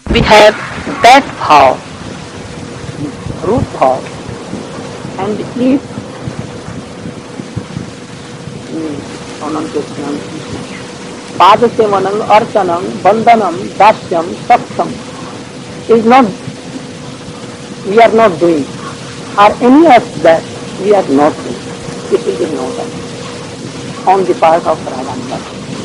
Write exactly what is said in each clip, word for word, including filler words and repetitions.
we have that bhav, root bhav, and if Padasevanam, Archanam, Bandhanam, Dasyam, Saksam is not, we are not doing, or any of that we are not doing. It will be noted on the part of Radha.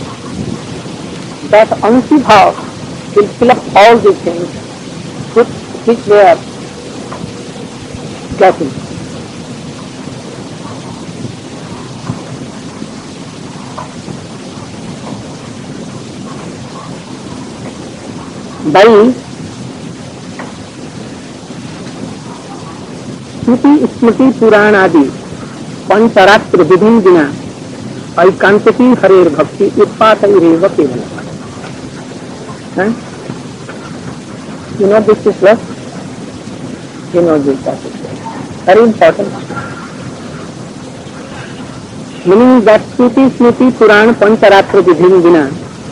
That Ansi Bhav will fill up all the things which, which we are getting. By Shruti Smriti Puran Adi Pancharaत्र Vidhin Dina Aikantaki Harer Bhakti Utpatayireva Kevala. You know this is what? You know this passage. Very important. Meaning that Shruti Smriti Puran Pancharaत्र Vidhin Dina,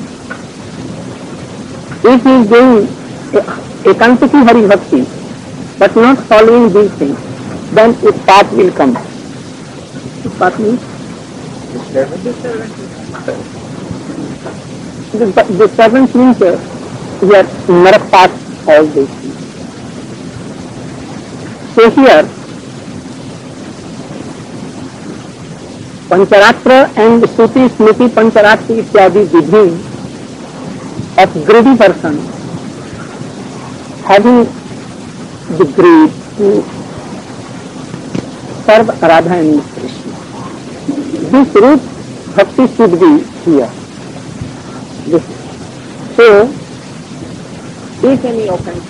if he is doing Ekantaki Hari Bhakti but not following these things, then Utpat will come. Utpat means? The, the servant means uh, he has Narakpat all these things. So here, Pancharatra and Shruti Smriti Pancharatra ityadi vidhi of greedy person having the greed to serve Radha and Krishna. This root bhakti should be here. This. So, if any offense,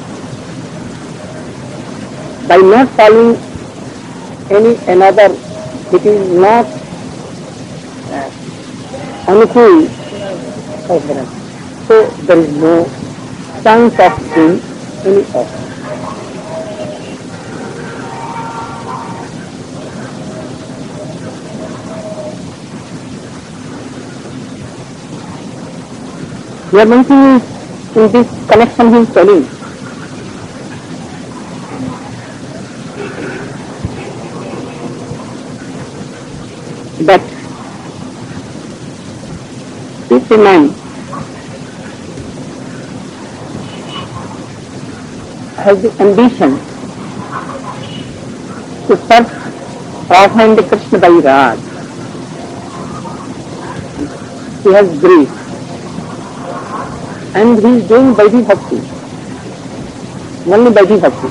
by not following any another, it is not uh, anukul. So there is no chance of doing any offense. Here one thing is, in this connection he is telling that if a man has the ambition to serve Radha and Krishna by Raj, he has greed, and he is doing Vaidhi Bhakti, only Vaidhi Bhakti.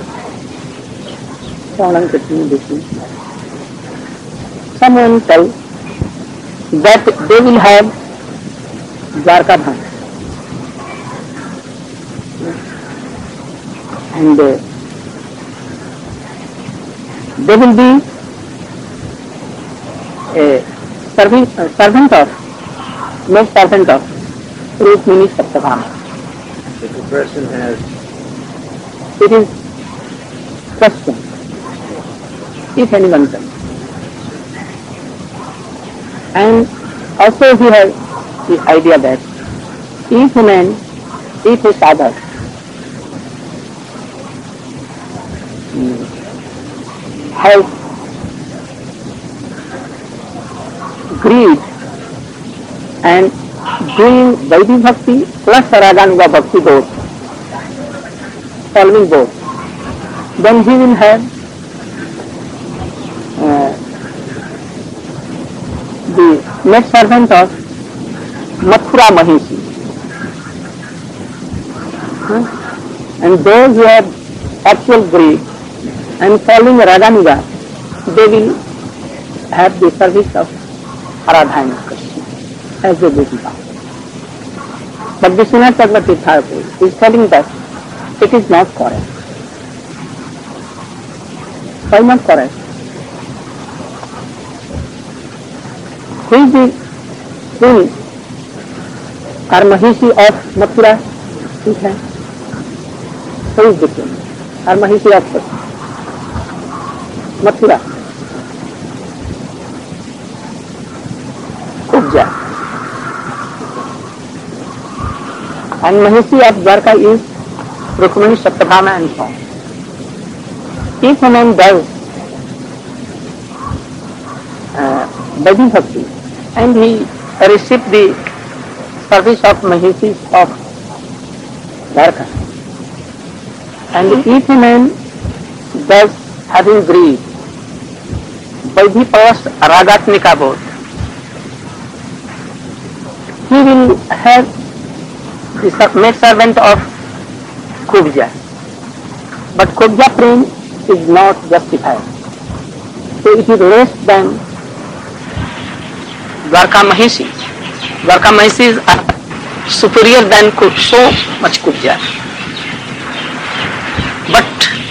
Someone tell that they will have Dwarka Dham, and uh, they will be a servant, uh, servant of, no servant of Rukmini Saptabhama. If a person has, it is question, if anyone can. And also he has the idea that if a man, if a sadhak has greed and doing Vaidhi Bhakti plus Raganuga Bhakti both, following both, then he will have uh, the next servant of Mathura Mahishi. Huh? And those who have actual greed and following Raganuga, they will have the service of Radha and Krishna as a duty bound. But Vishwanath Chakravarti Thakur is telling that it is not correct. Why not correct? Who is the queen or Mahishi of Mathura? Who is the queen or Mahishi of Mathura? Kubja. And Mahishi of Dwarka is Rukmini, Satyabhama and so on. If a man does uh, Vaidhi Bhakti and he receives the service of Mahisis of Dwarka, and if a man does having greed, Vaidhi plus Ragatmika both, he will have the maid servant of Kubja. But Kubja prem is not justified. So it is less than Dwarka Mahisi. Dwarka Mahisi are superior than so much Kubja. But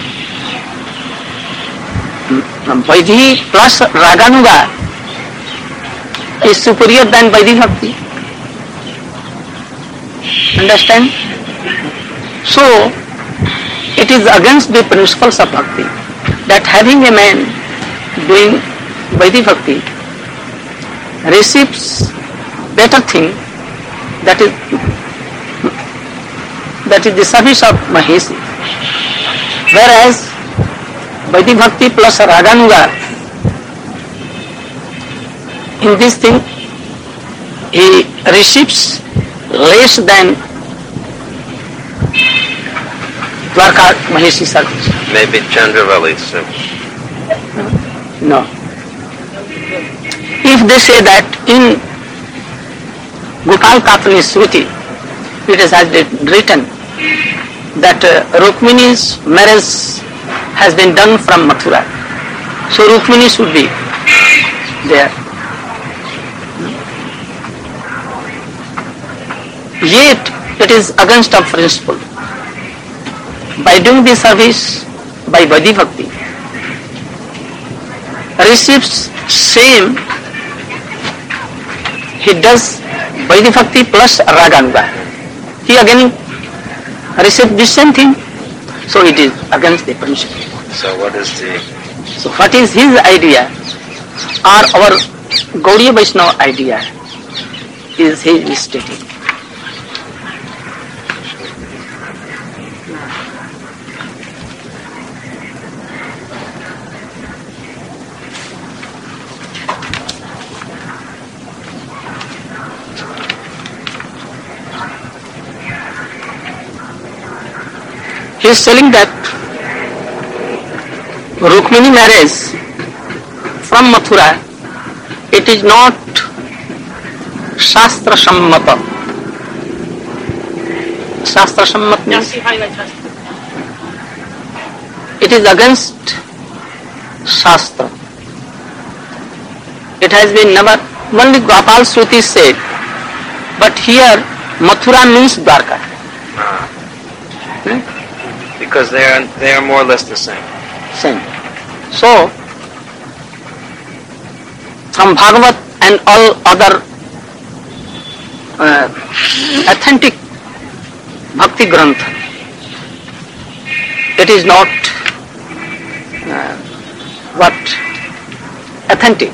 Vaidhi plus Raganuga is superior than Vaidhi Bhakti. Understand? So, it is against the principles of Bhakti that having a man doing Vaidhi Bhakti receives better thing, that is that is the service of Mahesi. Whereas Vaidhi Bhakti plus Raganuga, in this thing he receives less than Dwarka Mahesi service. Maybe Chandravali service. No. If they say that in Gopal Katani Sruti, it is has written that uh, Rukmini's marriage has been done from Mathura. So Rukmini should be there. Yet it is against our principle. By doing the service by Vaidhi Bhakti, receives same, he does Vaidhi Bhakti plus Raganuga. He again receives the same thing, so it is against the principle. So what is the... So what is his idea or our Gaudiya Vaishnava idea is his stating. He is telling that Rukmini marriage from Mathura, it is not Shastra Sammata. Shastra Sammata means it is against Shastra. It has been never, only Gopal Shruti said, but here Mathura means Dwarka. Hmm? Because they are they are more or less the same. Same. So, from Bhagavat and all other uh, authentic Bhakti Grantha, it is not uh, what? Authentic.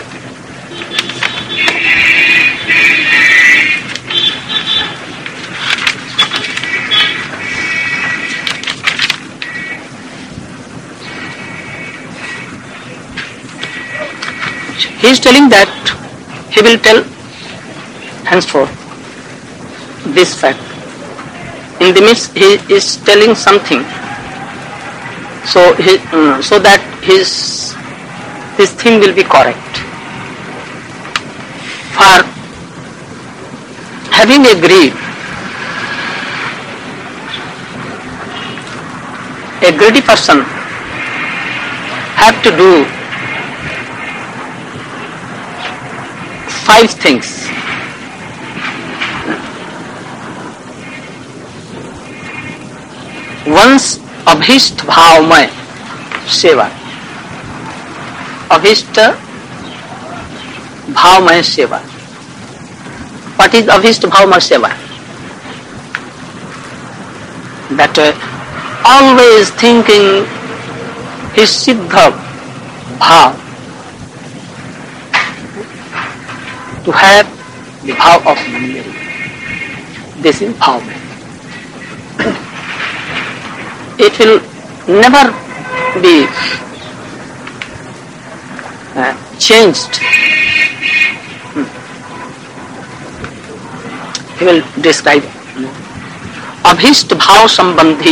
He is telling that he will tell henceforth this fact. In the midst he is telling something, so he, uh, so that his this thing will be correct. For having a greed, a greedy person have to do five things. Once abhishta bhavmay seva. Abhishta bhavmay seva. What is abhishta bhavmay seva? That uh, always thinking his siddha bhav, to have the bhav of Mandiri. This is bhav. it will never be uh, changed. Hmm. He will describe Abhisht Bhav Sambandhi.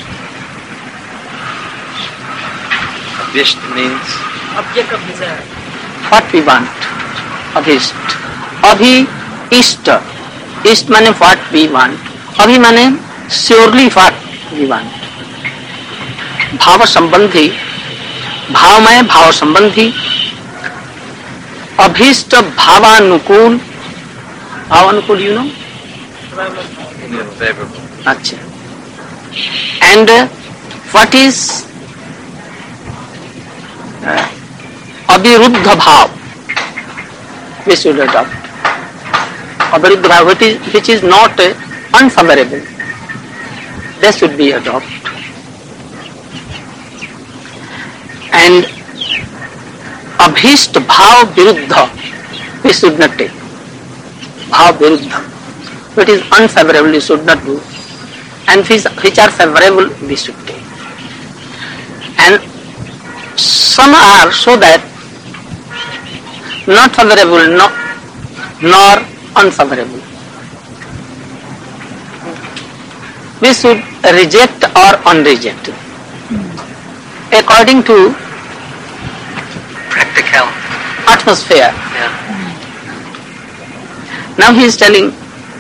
Abhisht means Object of desire. What we want. Abhisht. Abhi Ishta. Ishta means what we want. Abhi means surely what we want. Bhava Sambandhi. Bhavamay Bhava Sambandhi. Abhisht Bhavanukul. Bhavanukul, you know? favorable. Achha. And uh, what is uh, Abhiruddha Bhav? We should adopt. Abhiruddha Bhav, which is, which is not uh, unfavorable. That should be adopted. And Abhisht Bhav Viruddha, we should not take. Bhav Viruddha. Which is unfavorable, we should not do. And which, which are favorable, we should take. And some are so that not favorable, no, nor unfavorable. We should reject or unreject according to Practical. atmosphere. Yeah. Now he is telling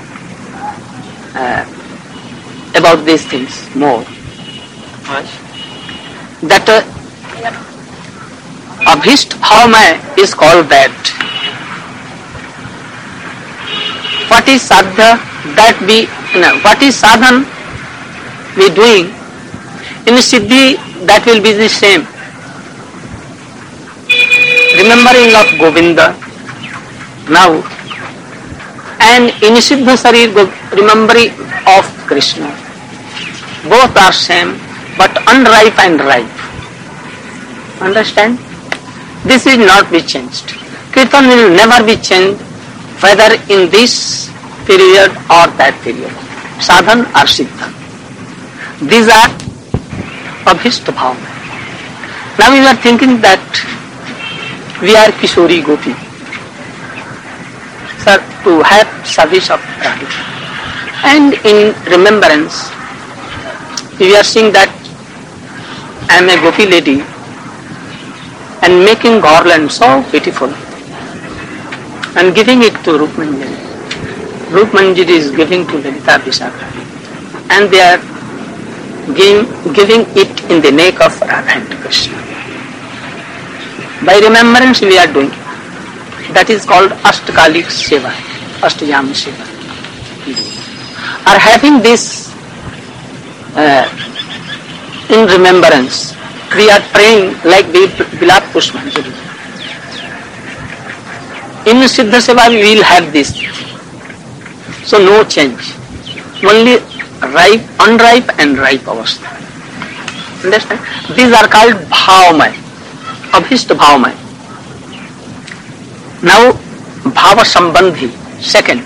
uh, about these things more. What? That uh, Abhisht Bhavamay is called that. What is sadhya? That we, no, what is sadhan we doing? In Siddhi, that will be the same. Remembering of Govinda now, and in Siddha Sarir, remembering of Krishna. Both are same, but unripe and ripe. Understand? This will not be changed. Kirtan will never be changed, whether in this period or that period. Sadhan or Siddha. These are Abhisht Bhav. Now we are thinking that we are Kishori Gopi. Sir, to have service of Radhika. And in remembrance, we are seeing that I am a Gopi lady and making garland so beautiful and giving it to Rukmanjari. Rukmanjari is giving to Lalita Vishakha and they are giving, giving it in the neck of Radha and Krishna. By remembrance we are doing. That is called Ashtakalik Seva, Ashtayam Seva. Are having this uh, in remembrance. We are praying like Bilap Pushpanjali. In Siddha Seva we will have this. So no change. Only ripe, unripe and ripe avastha. Understand? These are called Bhavamay, Abhisht Bhavamay. Now Bhava Sambandhi, second.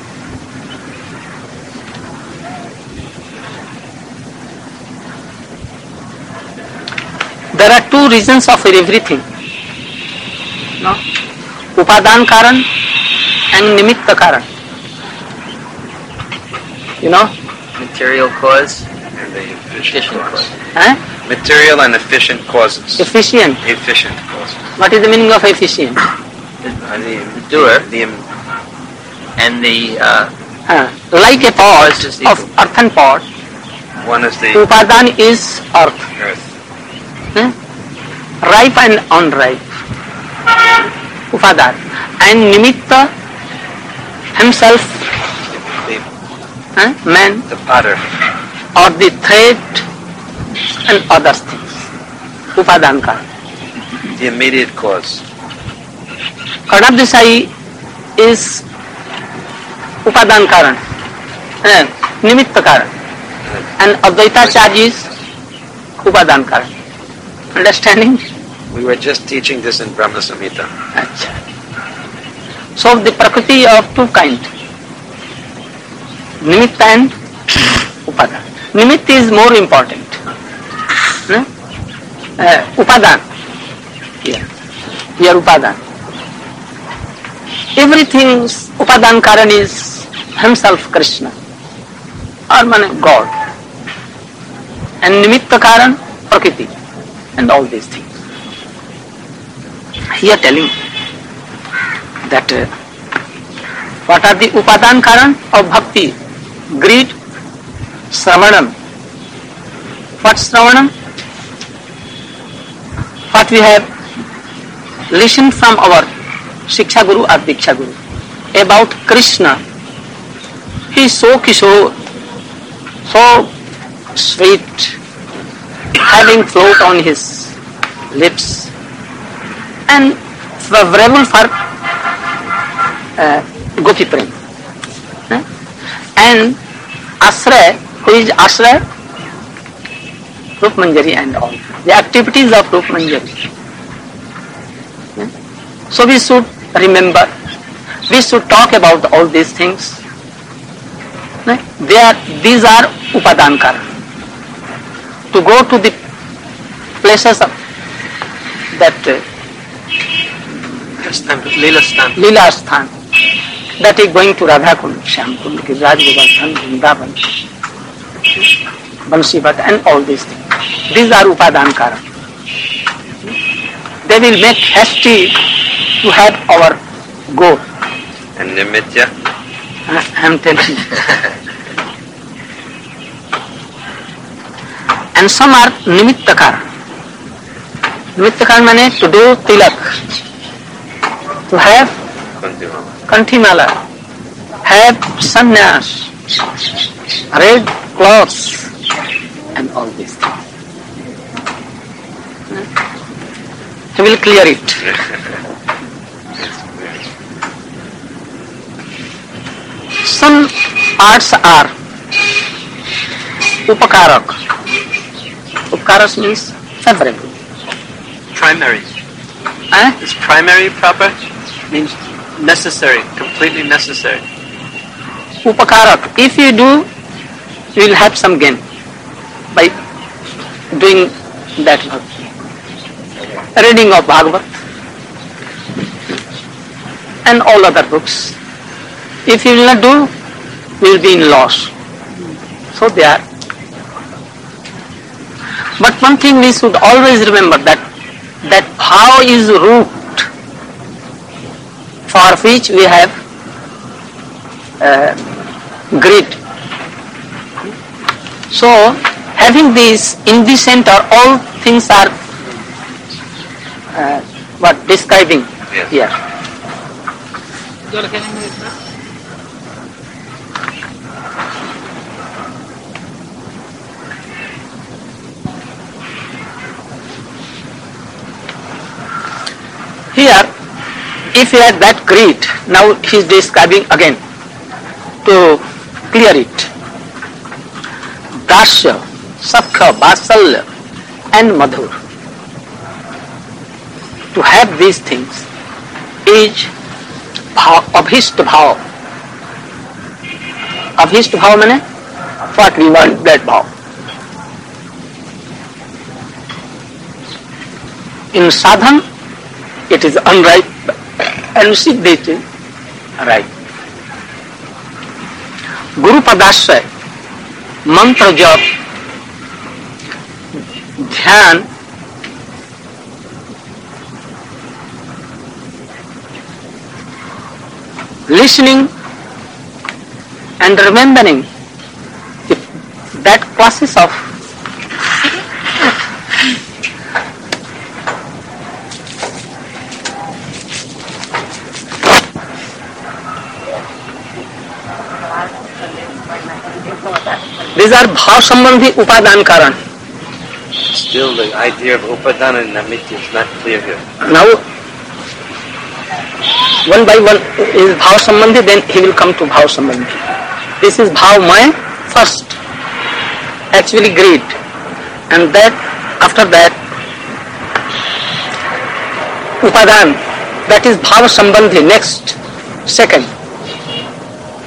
There are two reasons of everything. No? Upadan Karan and Nimitta Karan. You know? Material cause and the efficient cause. Eh? Material and efficient causes. Efficient. Efficient causes. What is the meaning of efficient? I mean, the doer, the and the uh, Uh, like a pot Just of equal. earthen pot, one is the Upadan is earth. earth. Eh? Ripe and unripe. Upadan. And Nimitta himself, The, eh? man, the potter. or the thread and other things. Upadan Karan. The immediate cause. Karnab Desai is Upadan Karan, eh? Nimitta Karan. And Advaita Acharya is Upadan Karan. Understanding? We were just teaching this in Brahma Samhita. Achha. So the Prakriti of two kind, Nimitta and Upadan. Nimitta is more important. Hmm? Uh, upadan. Here, here upadan. Everything's upadan karan is himself Krishna, or man God, and nimitta karan prakriti, and all these things. Here telling that uh, what are the upadan karan of bhakti? Greed, sravanam. What sravanam? What we have listened from our Shiksha Guru or Diksha Guru about Krishna. He is so kishore, so sweet, having float on his lips, and favorable for uh, Gopi Prem. Uh, and Ashraya, who is Ashraya? Rup Manjari and all. The activities of Rup Manjari. Uh, so we should remember, we should talk about all these things. Uh, they are, these are upadan karan. To go to the places of that uh, Leela Sthan. Leela Sthan, that is going to Radha Kund, Shyam Kund, Giriraj Govardhan, Vrindavan, Bansivat, and all these things. These are upadan karan. They will make hasty to have our goal. And nimitya? I am telling you. And some are nimitta karan. Nimitta karan means to do tilak, to have kanthimala, have sannyas, red clothes, and all these things. He will clear it. Some arts are upakarak. Upakaras means favorable. Primary. Eh? Is primary proper? Means necessary, completely necessary. Upakarak. If you do, you will have some gain by doing that work. Reading of Bhagavad and all other books. If you will not do, you will be in loss. So they are. But one thing we should always remember, that that bhav is root for which we have uh, greed. So having this in the center, all things are uh, what describing Yes. here. Here, if he had that greed, now he is describing again to clear it. Dasya, Sakha, Vasalya, and Madhur. To have these things is bhav, abhishta bhav. Abhishta bhav means what we want, that bhav. In sadhan, it is unripe, and siddhi it is right. Guru padasya, mantra jap, dhyan, listening and remembering that process of these are bhav sambandhi upadan karan. Still the idea of upadana and namitya is not clear here. Now one by one is bhav sambandhi, then he will come to bhav sambandhi. This is bhav maya first, actually greed, and that after that upadan, that is bhav sambandhi, next, second.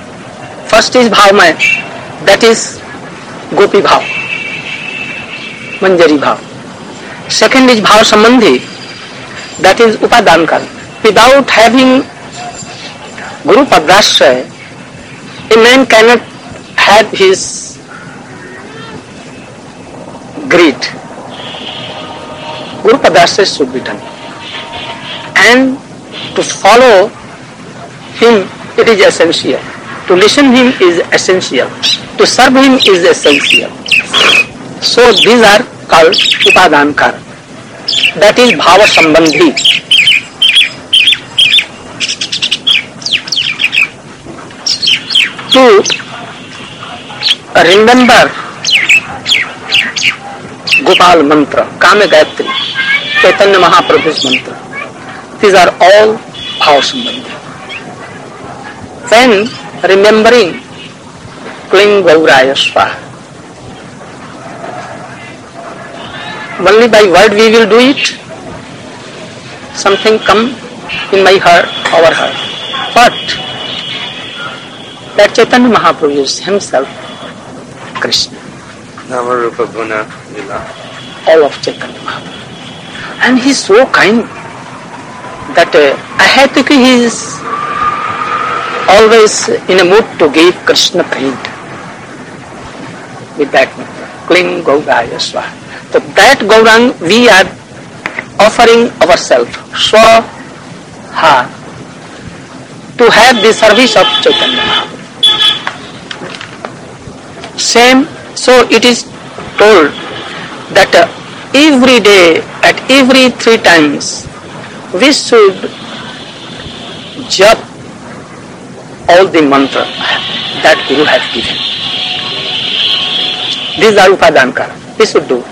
First is bhav maya, that is gopi bhav. Manjari Bhav. Second is Bhav Sambandhi, that is Upadanka. Without having Guru Padrashray, a man cannot have his greed. Guru Padrashray should be done. And to follow him, it is essential. To listen him is essential. To serve him is essential. So these are called Upadhankar. That is Bhava Sambandhi. To remember Gopal Mantra, Kame Gayatri, Chaitanya Mahaprabhu's Mantra. These are all Bhava Sambandhi. When remembering Kling Gauraya Swaha, only by word we will do it. Something come in my heart, our heart. But that Chaitanya Mahaprabhu is himself Krishna. Namarupa Guna Lila. All of Chaitanya Mahaprabhu. And he is so kind that uh, I had to he is always in a mood to give Krishna paint with that mantra. Kling Gauraya Swaha. So that Gaurang we are offering ourselves, Swaha, to have the service of Chaitanya Mahaprabhu. Same, so it is told that uh, every day, at every three times, we should jap all the mantra that Guru has given. These are Upadhankar. We should do.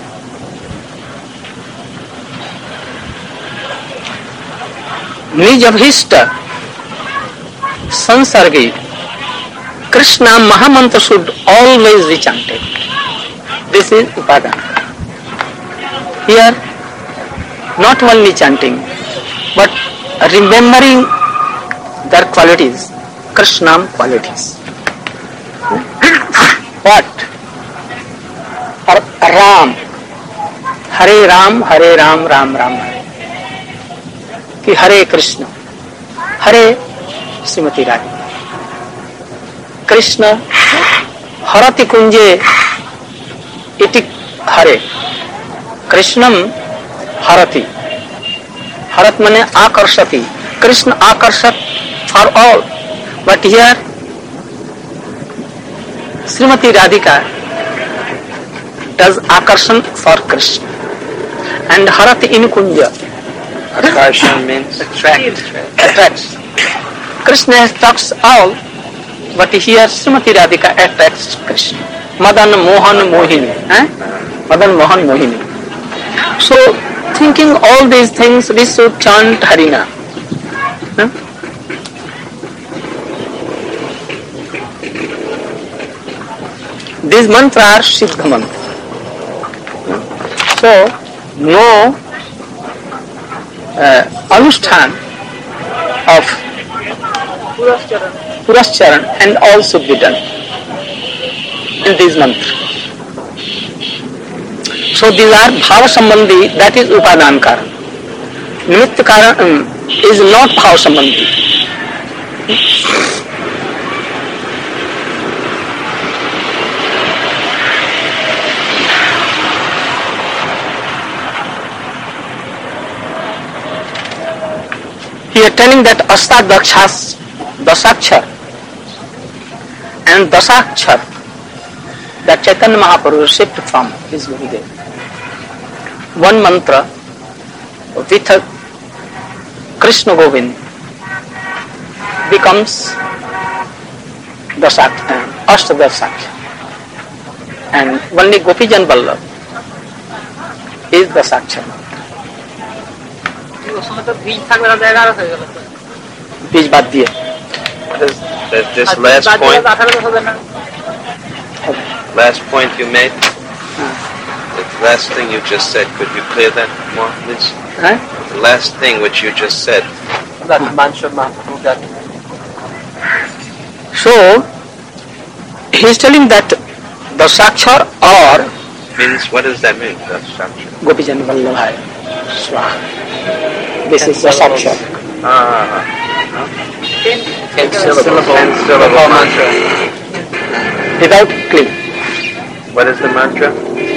Nijabhishta Sansargi Krishna Mahamantra should always be chanted. This is Upadhankar. Here, not only chanting, but remembering their qualities, Krishnam qualities. What? Ram. Hare Ram, Hare Ram, Ram Ram Hare. कि हरे कृष्ण हरे श्रीमती रानी कृष्ण हरति कुंजे इति हरे कृष्णम हरति हरत माने आकर्षति कृष्ण आकर्षक for all but here Shrimati Radhika does आकर्षण for Krishna and हरत in Kunj Akarshan means attract. attracts. Krishna attracts all, but here Srimati Radhika attracts Krishna. Madan Mohan Mohini. Eh? Madan Mohan Mohini. So, thinking all these things, we should chant Harina. Eh? These mantras are Siddha mantra. So, no Uh, Anushthan of Purascharan and all should be done in these mantras. So these are Bhava Sambandhi, that is Upadhankar. Nimitta Karan um, is not Bhava Sambandhi. He is telling that Astadakshas, Dasakshar and Dasakshar that Chaitanya Mahaprabhu received from his Gurudev. One mantra with a Krishna Govind becomes Dasakshar, Ashtadasakshar, and only Gopijan Vallabh is Dasakshar. बीज बात दिए. This last point, last point you made, the last thing you just said, could you clear that more, please? Huh? The last thing which you just said. So, he is telling that the Sakshar or Means, what does that mean, the structure? Gopijan Vallabhai Swaha. This is the structure. Ah, Ten, ten syllable, ten syllable mantra. Without clip. What is the mantra?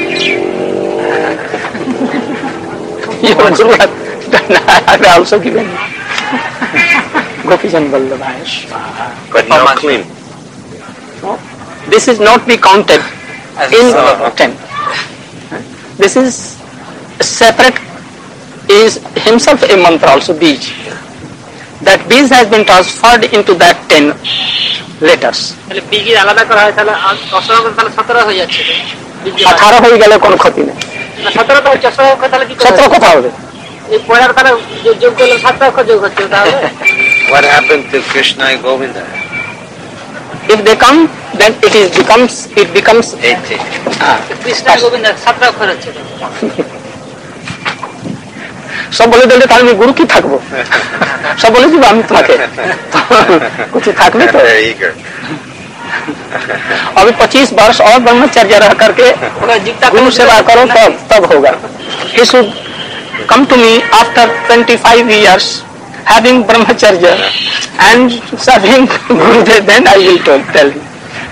Your Guru has I have also given Gopijan Vallabhai Swaha. But no clean. No, this is not be counted in Oh, ten. This is separate, is himself a mantra also, Bij. That Bij has been transferred into that ten letters. তাহলে বিগি আলাদা করা হয় তাহলে অসংখ্য তাহলে সতেরো হয়ে যাচ্ছে আঠারো হয়ে গেলে কোনো ক্ষতি নেই। সতেরো তো হচ্ছে অসংখ্য তাহলে কি সতেরো কোথা হবে? এই পড়ার তাহলে যোগ করলে সাত অক্ষর যোগ হচ্ছে তাহলে What happened to Krishna and Govinda? If they come, then it is becomes it becomes eighty. Krishna Govinda সাত অক্ষর হচ্ছে সব বলে দিলে তাহলে আমি গুরু কি থাকবো? সব বলে দিব আমি তোমাকে কিছু থাকবে তো? They're eager. अभी पच्चीस वर्ष और ब्रह्मचर्य रह करके गुरु सेवा करो तब तब होगा. He should come to me after twenty-five years having brahmacharya and serving Gurudev, then I will tell, tell him.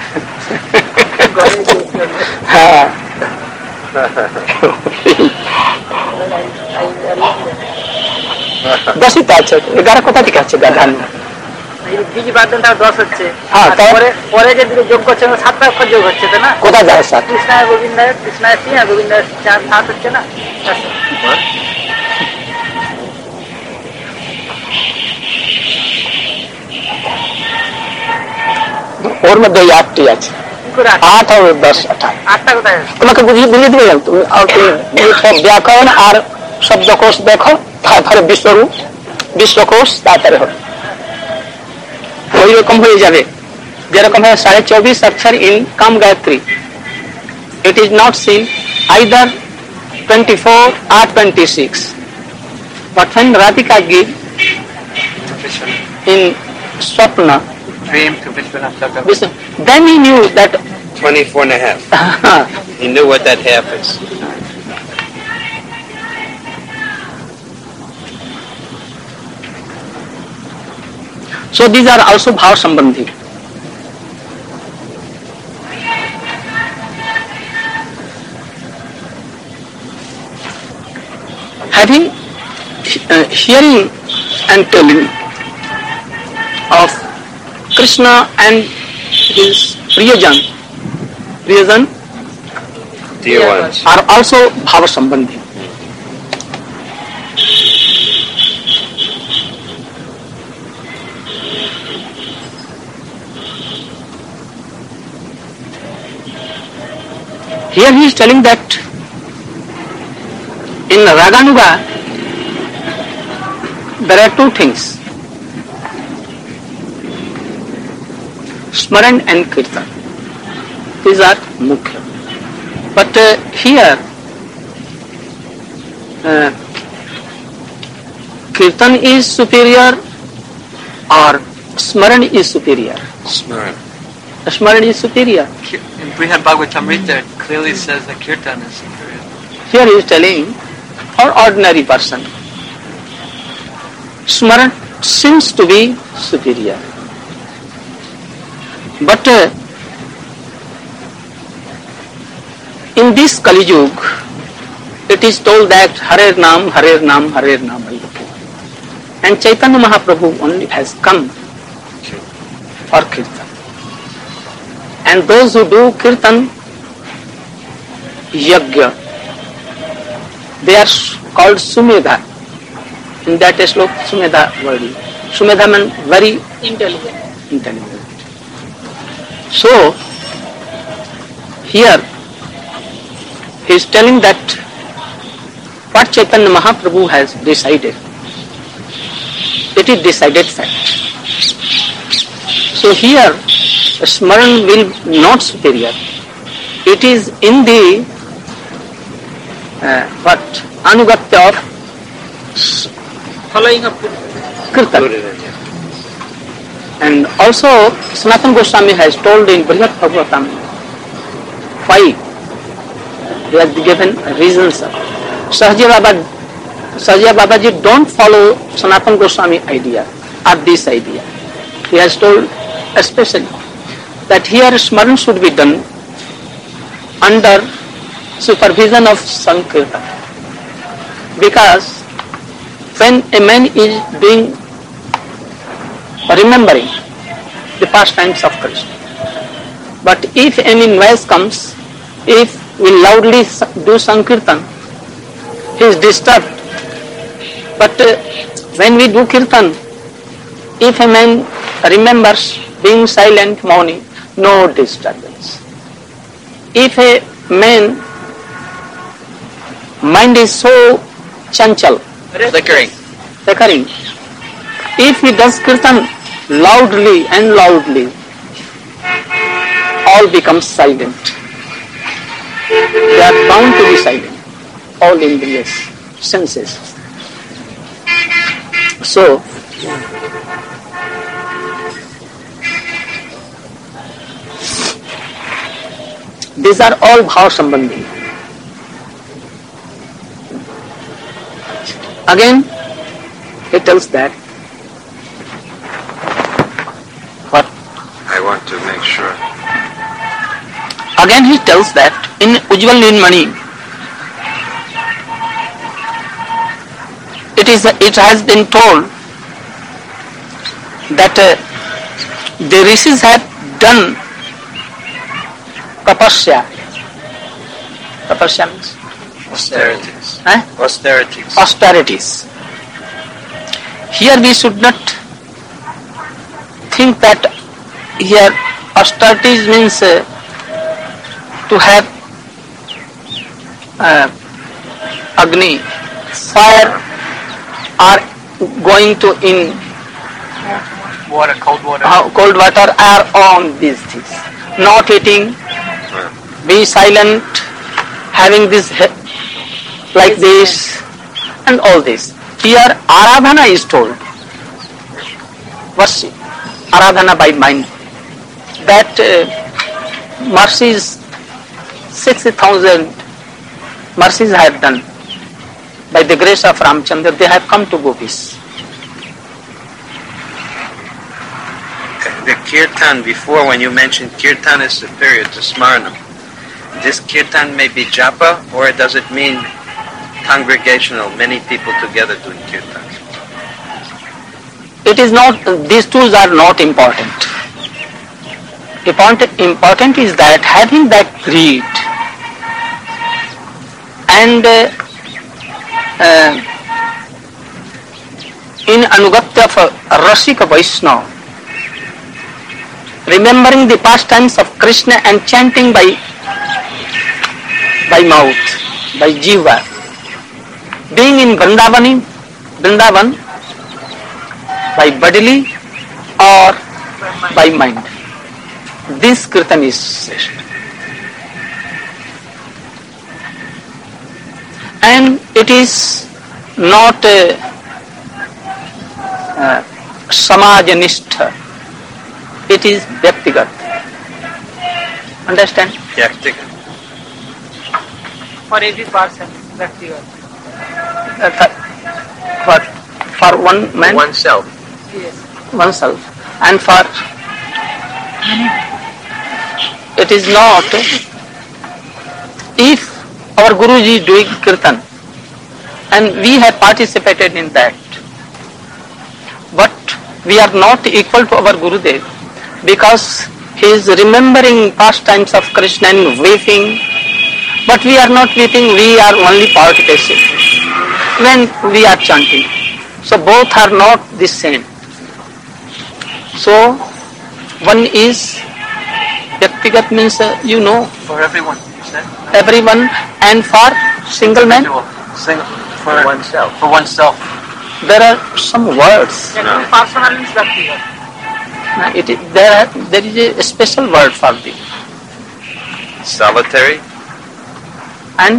দশই তো আছে, এগারো কোথা থেকে আছে গাধান? বীজ বাদন তার দশ হচ্ছে হ্যাঁ, পরে পরে যে যোগ করছে সাতটা অক্ষর যোগ হচ্ছে তাই না? কোথা যায় সাত? কৃষ্ণায় গোবিন্দায় কৃষ্ণায় সিংহ গোবিন্দায় চার সাত হচ্ছে না? ওর মধ্যে ওই আটটি আছে, আট আর দশ আঠারো। আটটা কোথায়? তোমাকে বুঝিয়ে বুঝিয়ে দিবে তুমি সব ব্যাকরণ আর শব্দকোষ দেখো, তারপরে বিশ্বরূপ বিশ্বকোষ তারপরে হবে ওই রকম হয়ে যাবে। যেরকম হয় সাড়ে চব্বিশ অক্ষর in come Gayatri, it is not seen either twenty four or twenty six, but when Radhika gave in Swapna, Dream to Vishwanath. then he knew that Twenty-four and a half. He knew what that half is. so these are also bhav sambandhi. Having uh, hearing and telling of Krishna and his Priyajan, Priyajan Dear ones. are also bhav sambandhi. Here he is telling that in Raganuga there are two things, Smaran and Kirtan. These are mukhya. But uh, here uh, Kirtan is superior or Smaran is superior? Smaran. Smaran is superior. In Brihad Bhagavatamrita it clearly says that Kirtan is superior. Here he is telling for ordinary person, Smaran seems to be superior. But uh, in this Kali Yuga, it is told that Harer Naam, Harer Naam, Harer Naam. And Chaitanya Mahaprabhu only has come for Kirtan. And those who do Kirtan Yajna, they are called Sumedha. In that slok, Sumedha word. Sumedha means very Intelligent. intelligent. So, here he is telling that what Chaitanya Mahaprabhu has decided, it is decided fact. So here, Smaran will not superior. It is in the uh, what anugatya of Following up Kirtan. Put it in here. And also Sanatana Goswami has told in Brihad Bhagavatam why He has given reasons. Sahaja Baba, Sahaja Babaji don't follow Sanatana Goswami idea or this idea. He has told especially that here Smaran should be done under supervision of Sankirtan. Because when a man is doing, remembering the pastimes of Krishna, but if any noise comes, if we loudly do Sankirtan, he is disturbed. But uh, when we do Kirtan, if a man remembers being silent, mouning, no disturbance. If a man mind is so chanchal, Flickering. flickering, if he does Kirtan loudly and loudly, all becomes silent. They are bound to be silent, all indriyas, senses. So, these are all bhav sambandhi. Again, he tells that what? I want to make sure. Again he tells that in Ujjwal Nilmani, it is it has been told that uh, the rishis have done tapasya. Tapasya means Austerities. eh? Austerities. austerities. Here we should not think that here austerities means uh, to have uh, Agni, fire, or going to in Water, cold water. uh, cold water or on these things. Not eating, be silent, having this he- like this and all this. Here Aradhana is told. Worship. Aradhana by mind. That uh, mercies, sixty thousand mercies I have done. By the grace of Ramchandra, they have come to Gopis. The kirtan, before when you mentioned kirtan is superior to smaranam, this kirtan may be japa, or does it mean congregational, many people together doing kirtan? It is not, these two are not important. Important, important is that having that greed and uh, uh, in Anugatya of Rasika Vaishnava, remembering the pastimes of Krishna and chanting by by mouth, by jiva, being in Vrindavani, Vrindavan, by bodily or by mind. This kirtan is session. And it is not a, a samajanistha, it is vyaktigat. Understand? Yaktika. For every person, Vyaktigat. Uh, th- for, for one man, Oneself. Yes. oneself, and for it is not. If our Guruji is doing kirtan and we have participated in that, but we are not equal to our Gurudev because he is remembering pastimes of Krishna and weeping, but we are not weeping, we are only participating when we are chanting. So both are not the same. So one is Vyaktigat means uh, you know For everyone, you said? everyone, and for single man Individual. Single. For, For oneself. For oneself. there are some words. Every personal means Vyaktigat. Uh, It is, there, are, there is a special word for this. Solitary. And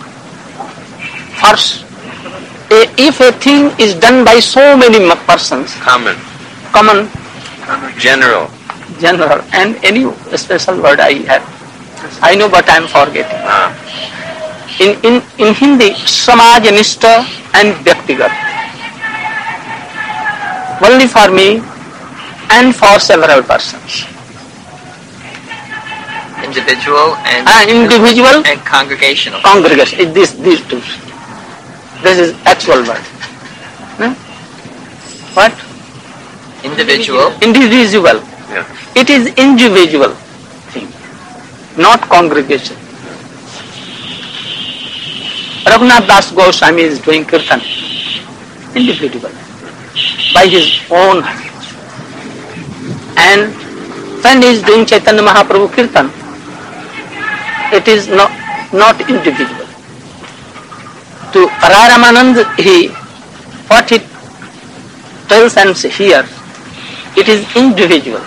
first, a, if a thing is done by so many m- persons, Common. common, General. general, and any special word I have, I know but I am forgetting. Ah. in, in, in Hindi, Samajnishta and Vyaktigat. Only for me and for several persons. Individual and Uh, individual and congregational. congregation. It, this, these two. This is actual word. Hmm? What? Individual. Individual. Yeah. It is individual thing, not congregation. Raghunath Das Goswami is doing kirtan, individual, by his own hand. And when he is doing Chaitanya Mahaprabhu kirtan, it is not, not individual. To Rai Ramanand, he, what he tells and hears, it is individual.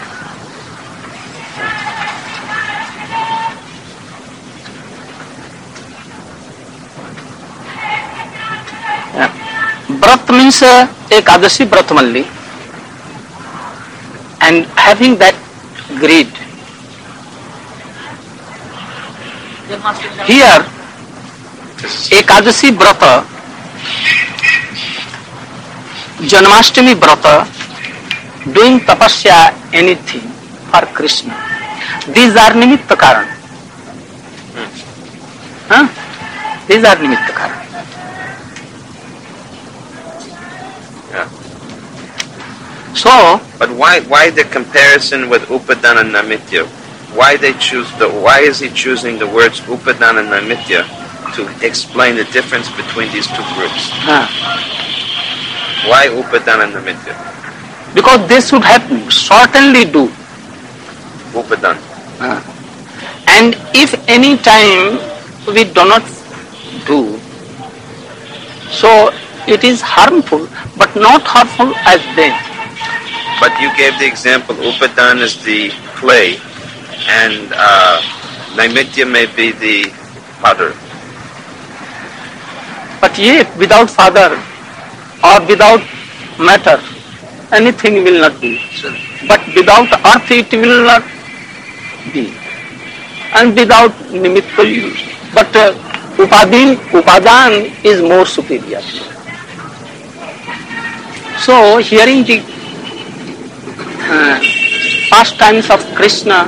Brat means uh, Ekadashi Brat only, and having that greed. Here, Ekadashi Brata, Janmashtami Brata, doing tapasya, anything for Krishna. These are nimitta karan. Huh? These are nimitta karan. Yeah. So, But why why the comparison with Upadana and Namitya? Why they choose the why is he choosing the words Upadana and Namitya to explain the difference between these two groups? uh, Why Upadana and Namitya? because they should have certainly do. Upadana. Uh, and if any time we do not do, so it is harmful, but not harmful as them. But you gave the example, Upadan is the clay, and uh, Naimitya may be the powder. But yet, without father or without matter, anything will not be. But without earth, it will not be. And without nimitta use. But uh, Upadin, Upadan is more superior. So, hearing the uh, pastimes of Krishna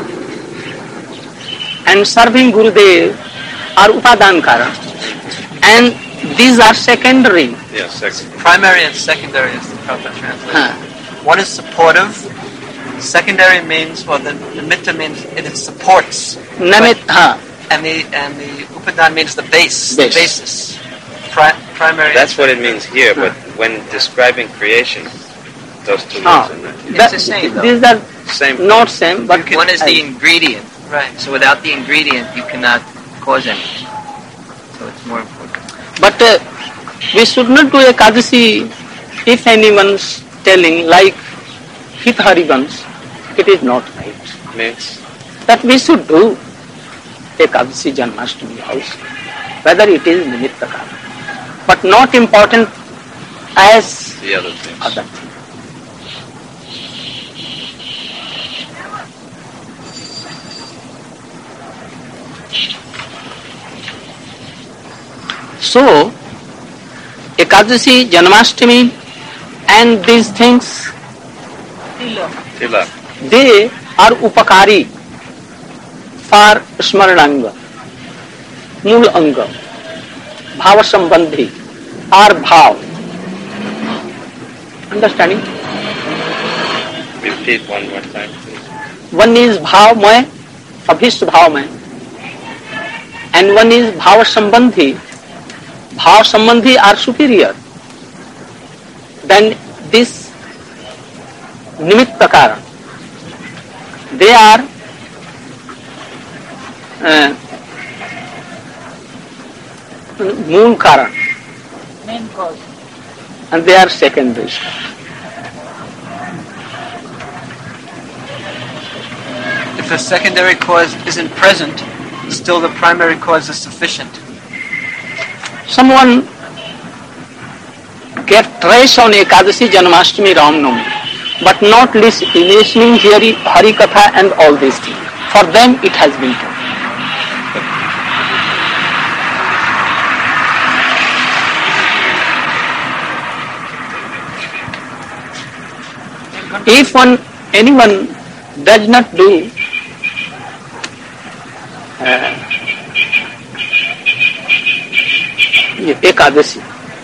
and serving Gurudev are Upadan Kara. And these are secondary. Yes, second. Primary and secondary is the proper translation. Huh. One is supportive. Secondary means, well, the nimitta means it supports. Namit, huh. And the and the upadan means the base, Base. the basis. Pri- primary. That's what it means here, but when describing creation, those two Ah, words in there. It's the same, though. These are Same. not same, but One is the I- ingredient. right. So without the ingredient, you cannot cause anything. So it's more important. But uh, we should not do Ekadasi if anyone's telling like Hit Harivans, it is not right. Means That we should do Ekadasi Janmashtami also, whether it is Nimitta Kara, but not important as the other things. other things. So, Ekadasi, Janmashtami and these things, Tilak. they are upakari for Smarananga, Mool Anga, Bhava Sambandhi, or Bhav. Understanding? Repeat one more time, please. One is Bhavmay, Abhishta Bhavmay, and one is Bhava Sambandhi. Bhav Sambandhi are superior than this Nimitta Karan. They are uh, Mool Karan, Main cause. and they are secondary. If a secondary cause isn't present, still the primary cause is sufficient. Someone get trace on Ekadasi, Janmashtami, Ramnavami, but not lis- listening, hearing Hari Katha and all these things. For them it has been done. if one anyone does not do uh, Ekadasi,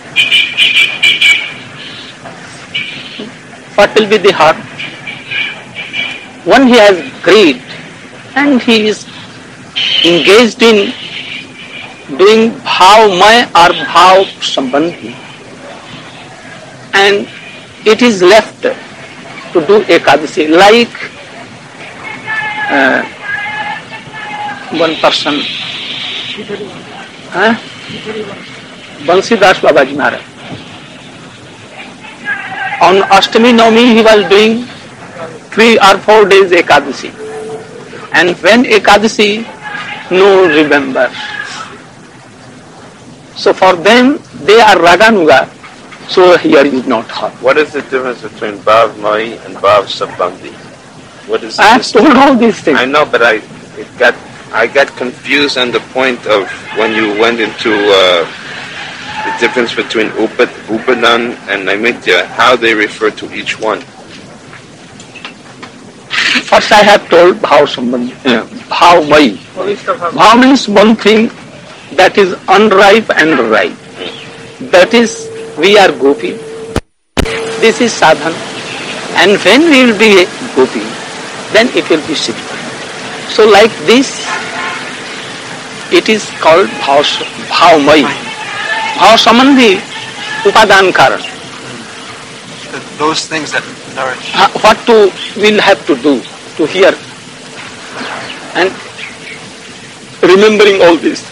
what will be the harm? One he has greed and he is engaged in doing bhavmay or bhav sambandhi, and it is left to do Ekadasi. Like uh, one person, huh? Bansidas Babaji Maharaj. On Ashtami Navami he was doing three or four days Ekadasi. And when Ekadasi, no remember. So for them, they are Raganuga, so here is not hot. What is the difference between Bhav Mai and Bhav Sambandhi? What is I have this? told all these things. I know, but I it got I got confused on the point of when you went into uh, the difference between Upad, Upadan and Naimitya, how they refer to each one. First I have told Bhav Sambandhi, uh, Bhav Mai. Bhav means one thing that is unripe and ripe. That is, we are Gopi. This is sadhan. And when we will be Gopi, then it will be Siddha. So like this, it is called Bhav, bhav Mai. Bhav Sambandhi, Upadan Karan. Those things that nourish. Uh, what to will have to do to hear and remembering all this.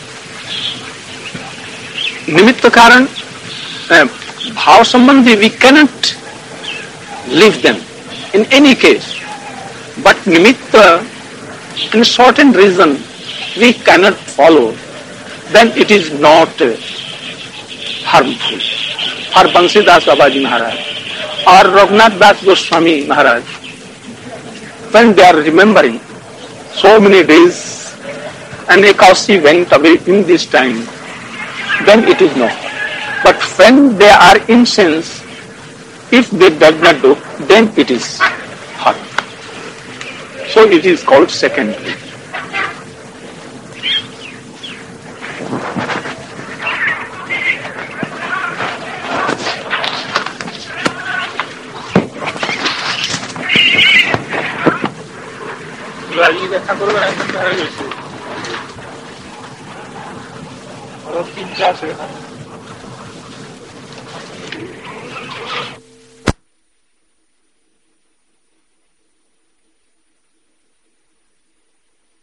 Nimitta Karan, uh, Bhav Sambandhi, we cannot leave them in any case. But Nimitta, in certain reason, we cannot follow, then it is not uh, harmful. For Bansidas Babaji Maharaj or Raghunath Das Goswami Maharaj, when they are remembering so many days and Ekadasi went away in this time, then it is not. But when they are in sense, if they does not do, then it is hot. So it is called secondary. গাড়ি দেখা করবে এখন হয়ে গেছে তিন চার